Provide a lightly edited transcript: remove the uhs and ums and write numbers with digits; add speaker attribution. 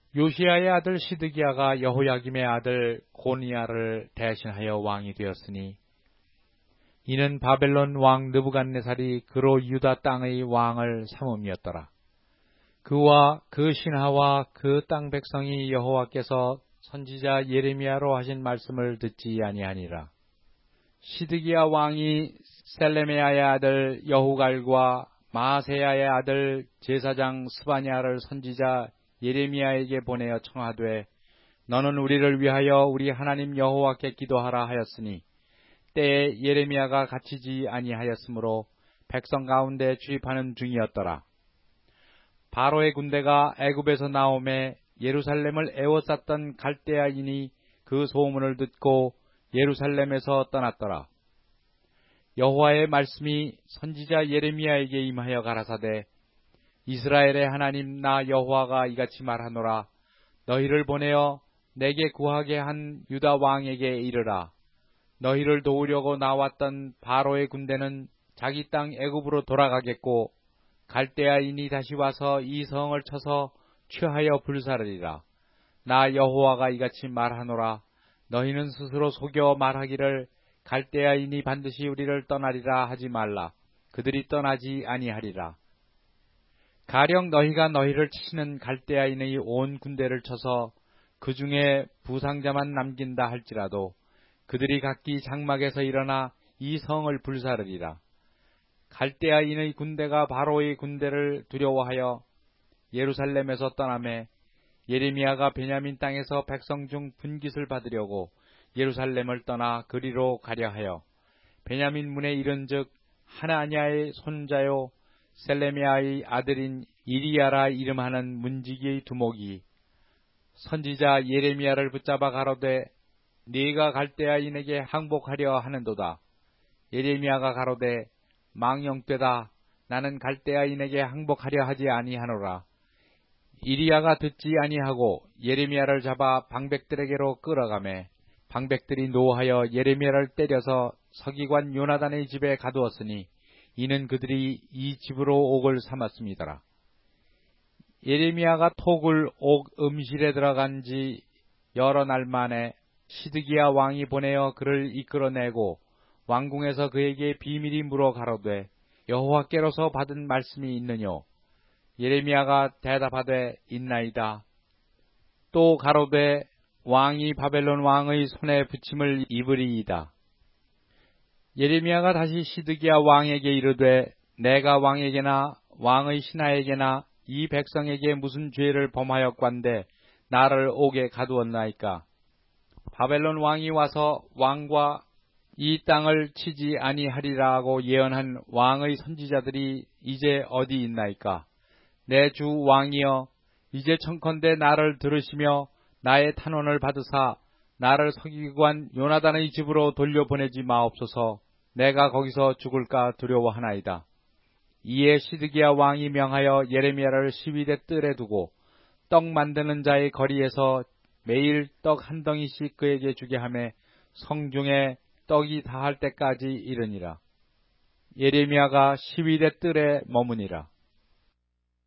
Speaker 1: 요시야의 아들 시드기야가 여호야김의 아들 고니야를 대신하여 왕이 되었으니 이는 바벨론 왕 느부갓네살이 그로 유다 땅의 왕을 삼음이었더라. 그와 그 신하와 그 땅 백성이 여호와께서 선지자 예레미야로 하신 말씀을 듣지 아니하니라. 시드기야 왕이 셀레메야의 아들 여후갈과 마세야의 아들 제사장 스바냐를 선지자 예레미야에게 보내어 청하되 너는 우리를 위하여 우리 하나님 여호와께 기도하라 하였으니 때에 예레미야가 갇히지 아니하였으므로 백성 가운데 주입하는 중이었더라. 바로의 군대가 애굽에서 나오매 예루살렘을 에워쌌던 갈대아인이 그 소문을 듣고 예루살렘에서 떠났더라. 여호와의 말씀이 선지자 예레미야에게 임하여 가라사대 이스라엘의 하나님 나 여호와가 이같이 말하노라. 너희를 보내어 내게 구하게 한 유다 왕에게 이르라. 너희를 도우려고 나왔던 바로의 군대는 자기 땅 애굽으로 돌아가겠고 갈대아인이 다시 와서 이 성을 쳐서 취하여 불사르리라. 나 여호와가 이같이 말하노라. 너희는 스스로 속여 말하기를 갈대아인이 반드시 우리를 떠나리라 하지 말라. 그들이 떠나지 아니하리라. 가령 너희가 너희를 치는 갈대아인의 온 군대를 쳐서 그 중에 부상자만 남긴다 할지라도 그들이 각기 장막에서 일어나 이 성을 불사르리라. 갈대아인의 군대가 바로의 군대를 두려워하여 예루살렘에서 떠나매 예레미야가 베냐민 땅에서 백성 중 분깃을 받으려고 예루살렘을 떠나 그리로 가려 하여 베냐민 문에 이른즉 하나냐의 손자요 셀레미야의 아들인 이리야라 이름하는 문지기의 두목이 선지자 예레미야를 붙잡아 가로되 네가 갈대아인에게 항복하려 하는도다. 예레미야가 가로되 망령되다. 나는 갈대아인에게 항복하려 하지 아니하노라. 이리야가 듣지 아니하고 예레미야를 잡아 방백들에게로 끌어가매 방백들이 노하여 예레미야를 때려서 서기관 요나단의 집에 가두었으니 이는 그들이 이 집으로 옥을 삼았음이더라. 예레미야가 톡을 옥 음실에 들어간 지 여러 날 만에 시드기야 왕이 보내어 그를 이끌어내고 왕궁에서 그에게 비밀이 물어 가로되 여호와께로서 받은 말씀이 있느뇨? 예레미야가 대답하되 있나이다. 또 가로되 왕이 바벨론 왕의 손에 붙임을 입으리이다. 예레미야가 다시 시드기야 왕에게 이르되 내가 왕에게나 왕의 신하에게나 이 백성에게 무슨 죄를 범하였건대 나를 옥에 가두었나이까? 바벨론 왕이 와서 왕과 이 땅을 치지 아니하리라고 예언한 왕의 선지자들이 이제 어디 있나이까? 내 주 왕이여, 이제 청컨대 나를 들으시며 나의 탄원을 받으사 나를 서기관 요나단의 집으로 돌려보내지 마옵소서. 내가 거기서 죽을까 두려워하나이다. 이에 시드기야 왕이 명하여 예레미야를 시위대 뜰에 두고 떡 만드는 자의 거리에서 매일 떡 한 덩이씩 그에게 주게 하며 성중에 떡이 다할 때까지 이르니라. 예레미야가 시위대 뜰에 머무니라.